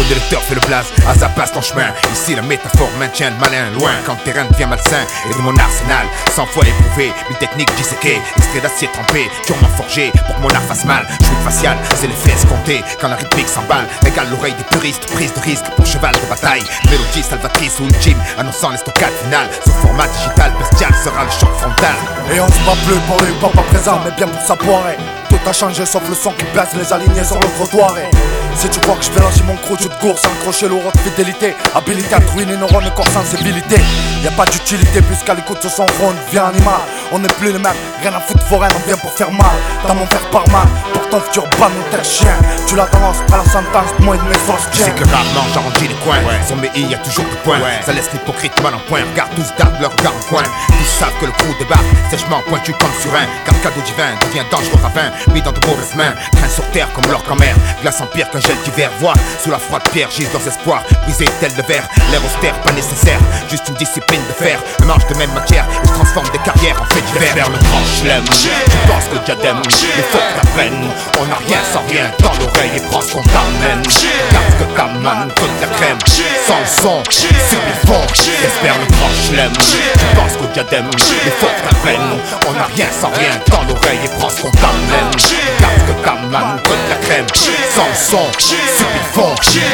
connais le turf et le blaze, à ça passe ton chemin. Ici la métaphore maintient le malin loin quand le terrain devient malsain. Et de mon arsenal, 100 fois éprouvé, une technique disséquée, extrait d'acier trempé, durement forgé pour que mon art fasse mal. Chouette facial, c'est l'effet escompté quand la rythmique s'emballe. Égale l'oreille des puristes, prise de risque pour cheval de bataille. Mélodie salvatrice ou ultime, annonçant l'estocade finale. Ce format digital bestial sera le choc frontal. Et on se bat plus pour le papa présent, mais bien pour sa poirée. Tout a changé sauf le son qui baisse les alignés sur le trottoir. Et si tu crois que je vais lâcher mon crew, tu te gourses, accrocher l'euro de fidélité, habilité à trouver les neurones et corps sensibilité. Y'a pas d'utilité puisqu'à l'écoute ce son ronde, viens animal. On n'est plus les mêmes, rien à foutre foraine, on vient pour faire mal. T'as mon faire par mal, pour ton futur ban ou tel chien. Tu la tendance, prends la sentence, moi et de mes forces Tu sais que rarement j'arrondis les coins, sur mes i y'a toujours du point. Ça laisse l'hypocrite mal en point, regarde tous dardent leur regard en coin. Tous savent que le crew débarque, sèchement pointu comme sur un. Car cadeau divin devient dangereux ravin, mis dans de mauvaises mains. Train sur terre comme leur grand-mère, glace en pierre qu'un gel d'hiver. Voix sous la froide pierre, gisent leurs espoirs, brisés tel de verre. L'air austère, pas nécessaire, juste une discipline de fer. Un manche de même matière, et je transforme des carrières en fait divers. Vers le grand chelem, tu penses que le diadème, il faut que t'apprennes. On n'a rien sans rien dans l'oreille et prends ce qu'on t'amène. Garde ce que t'amènes, toute la crème, sans le son, sur les fonds. J'espère le grand chelem, tu penses qu'au diadème, il faut que t'apprennes. On n'a rien sans rien dans l'oreille et prends ce qu'on t'amène. Garde ce que t'amènes, toute la crème, sans le son, sur les fonds.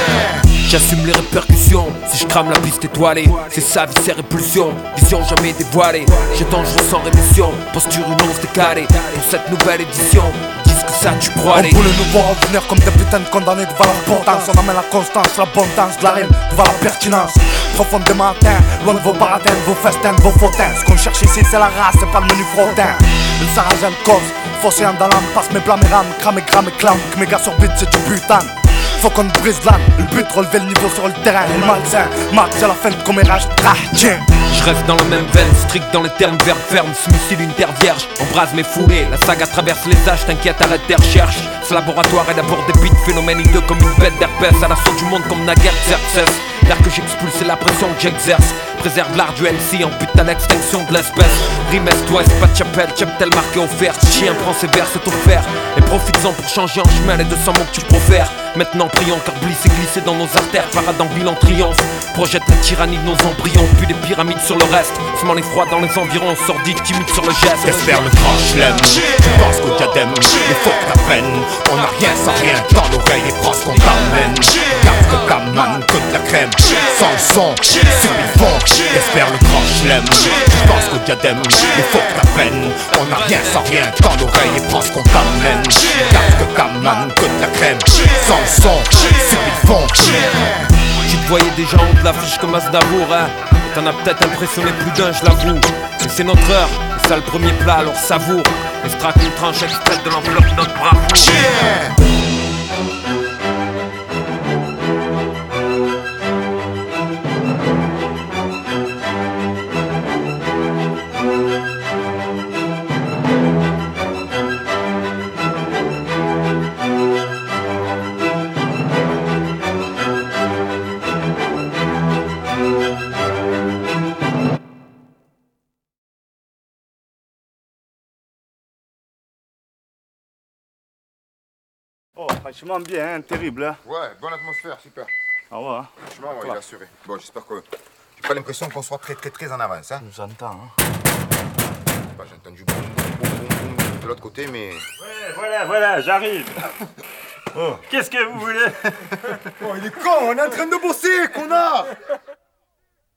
J'assume les répercussions, si je crame la piste étoilée. C'est sa vie, ses répulsions, vision jamais dévoilée. J'ai dangereux sans rémission, posture une once décalée. Pour cette nouvelle édition, dis que ça tu crois aller. On voulait nous voir revenir comme des putains de condamnés devant l'importance. On amène la constance, l'abondance, de la rime devant la pertinence. Profondément atteint, loin de vos baratins, vos festins, vos fautins. Ce qu'on cherche ici c'est la race, c'est pas le menu frottin. Le sarrasin de cause, fosséant dans l'âme, passe mes blâmes et rames, crame et gramme et clame. Que mes gars sur beat c'est du putain. Faut qu'on brise l'âme, le but relever le niveau sur le terrain. Le malsain, marque à la fin de commérage, tiens. Je reste dans la même veine, strict dans les termes verts fermes. Smicile une terre vierge, embrase mes foulées. La saga traverse les âges, t'inquiète, arrête tes recherches. Ce laboratoire est d'abord des beats, phénomène hideux comme une bête d'herpès. À l'assaut du monde comme naguère Xerxes. L'air que j'expulse c'est la pression que j'exerce. Préserve l'art du MC en but à l'extinction de l'espèce. Rime est-ouest, pas de chapelle, cheptel marqué offert. Chien prend ses vers, c'est offert. Et profites-en pour changer en chemin les 200 mots que tu profères. Maintenant prions car Bliss est glissé dans nos artères. Parade en bilan triomphe. Projette la tyrannie de nos embryons, puis des pyramides sur le reste. Semant les froids dans les environs, sordide, timide sur le geste. J'espère le grand chelem, tu penses qu'au diadème, il faut que t'apprennes. On n'a rien sans rien dans l'oreille et prends ce qu'on t'amène. Garde ce que t'amènes, que de la crème, sans le son, sur les fonds. J'espère le grand chelem, tu penses qu'au diadème, il faut que t'apprennes. On n'a rien sans rien dans l'oreille et prends ce qu'on t'amène. Garde ce que t'amènes, que de la crème, sans le son, sur les fonds. Tu te voyais déjà en haut de l'affiche comme Aznavour, hein. Et t'en as peut-être impressionné plus d'un, je l'avoue. Mais c'est notre heure, et ça le premier plat, alors savoure. Extract une tranche extraite de l'enveloppe de notre bravoure. Oh, franchement bien, hein, terrible. Hein. Ouais, bonne atmosphère, super. Ah ouais. Franchement, ouais, il est assuré. Bon, j'espère que j'ai pas l'impression qu'on soit très en avance. Hein. J'entends. Hein. Bah, j'ai entendu boum, boum, boum, boum de l'autre côté, mais. Ouais, voilà, j'arrive. Oh. Qu'est-ce que vous voulez? Oh, il est con, on est en train de bosser, qu'on a.